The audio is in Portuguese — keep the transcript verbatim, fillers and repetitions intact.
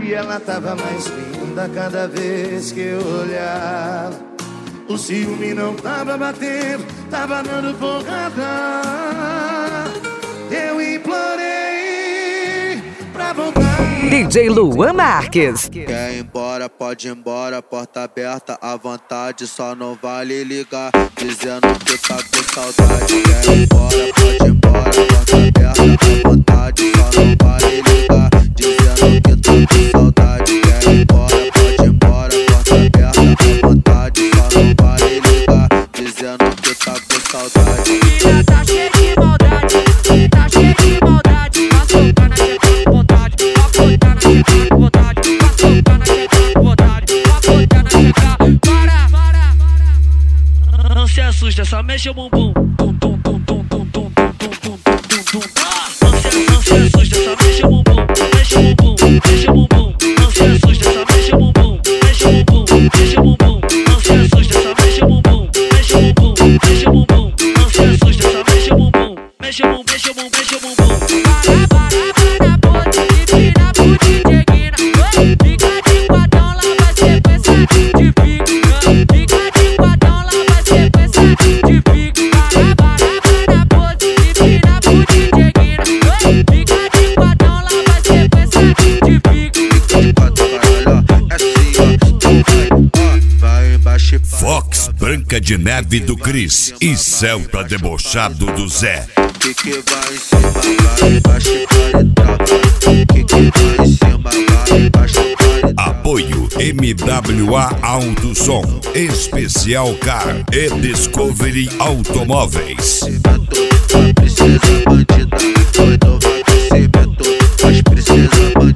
E ela tava mais linda cada vez que eu olhava. O ciúme não tava batendo, tava dando porrada. Eu implorei pra voltar. D J Luan Marques. Quer ir embora, pode ir embora, porta aberta à vontade, só não vale ligar, dizendo que tá com saudade. Quer ir embora, pode ir embora, porta aberta à vontade, só não vale ligar, dizendo que tá com saudade. Quer ir embora, pode ir embora, porta aberta à vontade, só não vale ligar, dizendo que tá com saudade. Filha tá cheia de maldade, tá cheia de maldade, tá soltando a teta com vontade, tá botando a teta com vontade, tá soltando a teta com vontade, tá botando a teta. Para, para, para. Não se assusta, só mexe o bumbum. Tum, tum, tum, tum, tum, tum, tum, tum, tum, tum, tum. Não se, não se assusta, só mexe o bumbum, mexe o bumbum, mexe o bumbum. Não se assusta, só mexe o bumbum, mexe o bumbum, mexe o bumbum. Não se assusta, só mexe o bumbum, mexe o bumbum, mexe o bumbum. Não se assusta, só mexe o bumbum, mexe o bumbum, mexe o bumbum, mexe o bumbum. Para, para, para, pode empina pro D J Guina. Fica de quadrão, lá vai ser peça de pique. Fica de quadrão, lá vai ser peça de pique. Para, para, para, pode empina pro D J Guina. Fica de quadrão, lá vai ser peça de pique. Fica de quatro, caralho, é assim, ó, vai embaixo e para. Fox, Branca de Neve do Cris e Celta Debochado do Zé. Que que vai em cima, vai embaixo e para e trava. Que que vai em cima, vai embaixo e para e trava. Apoio M W A Auto Som, Especial Car e Discovery Automóveis. Mas princesa bandida, doido vai crescimento. Mas princesa bandida.